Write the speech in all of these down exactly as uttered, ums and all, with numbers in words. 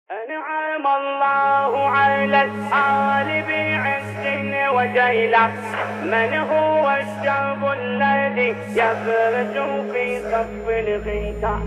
أنعم الله على الآل بعز وجيلة، من هو الشاب الذي يبرز في صف الغيثاء.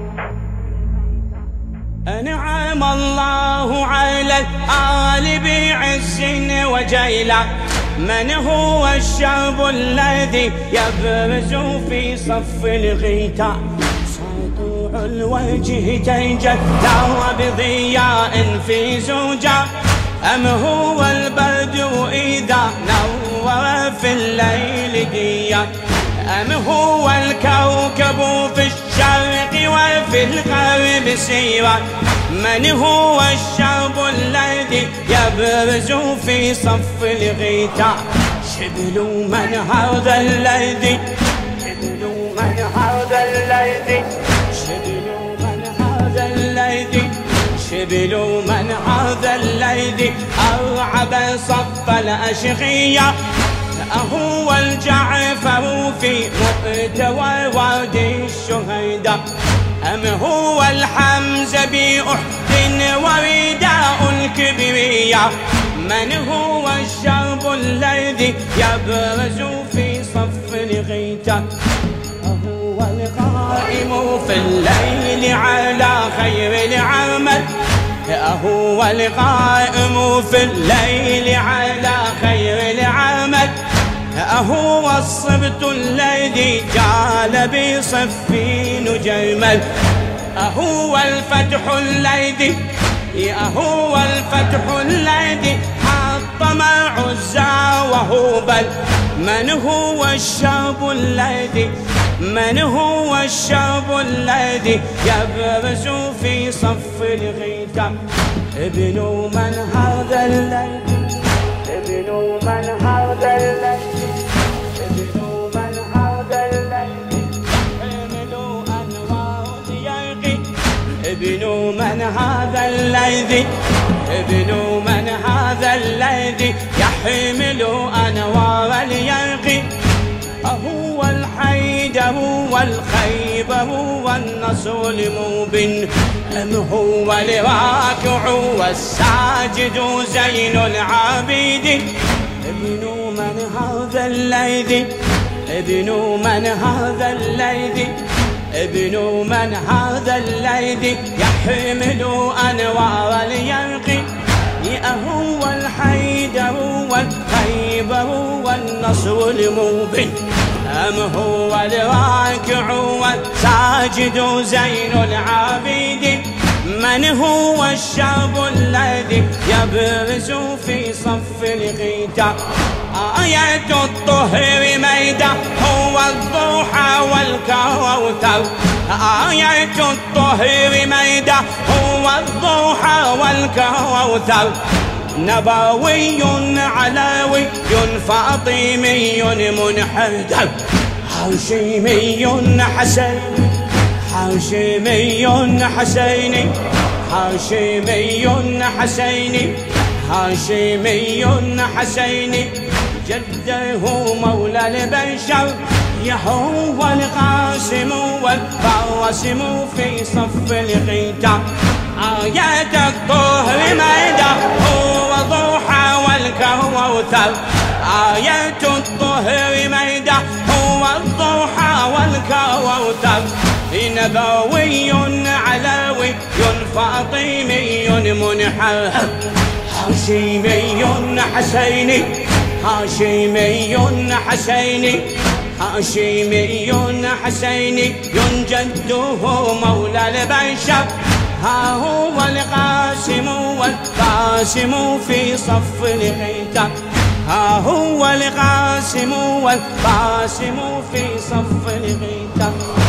أنعم الله على الآل بعز وجيلة، من هو الشاب الذي يبرز في صف الغيثاء. سطوع الوجه تجلى بضياء في زجاج، أم هو البرد إذا نور في الليل ضياء، أم هو الكوكب في الشرق وفي الغرب سراج. من هو الشاب الذي يبرز في صف الغيثاء. شبل من هذا الذي شبل من هذا الذي شبل من هذا الذي شبل من هذا الذي أرعب صف الأشقياء. هو الجعفر في مؤتوى وادي الشهداء، أم هو الحمزة بأحد ورداء الكبرياء. من هو الشاب الذي يبرز في صف الغيثاء. هو القائم في الليل على خير العمل، هو القائم في الليل على خير العمل. هو الصبت الذي جعل بصفين جمل، هو الفتح الذي هو الفتح الذي حطم عزى وهبل. من هو الشاب الذي من هو الشاب الذي يبرز في صف الغيثاء. ابن من هذا الذي ابن من هذا الذي ابن من هذا الذي يحمل أنوار اليقين. ابن من هذا الذي ابن من هذا الذي يحمل أنوار اليقين. هو الحيدر والخيبر والنصر المبين، أم هو الراكع والساجد زين العابدين. ابن من هذا الذي ابن من هذا الذي ابن من هذا الذي يحمل أنوار اليقين. هو الحيدر والخيبر والنصر المبين، أم هو الراكع والساجد زين العابدين. من هو الشاب الذي يبرز في صف الغيثاء. آية الطهر ميدة هو الضحى والكوثر. آية الطهر ميدة هو الضحى والكوثر. نبوي علوي فاطمي منحدر، هاشمي حسين هاشمي حسيني هاشمي حسيني هاشمي حسيني. جده مولى البشر، هو القاسم والقاسم في صف الغيثاء. آية الطهر ميدة هو ضحى والكوثر. آية الطهر ميدة هو الضحى والكوثر. نبوي علوي فاطمي منحدر، هاشمي حسيني هاشمي حسيني هاشمي حسيني. جده مولى البشر، ها هو القاسم والقاسم في صف الغيثاء. ها هو القاسم والقاسم في صف الغيثاء.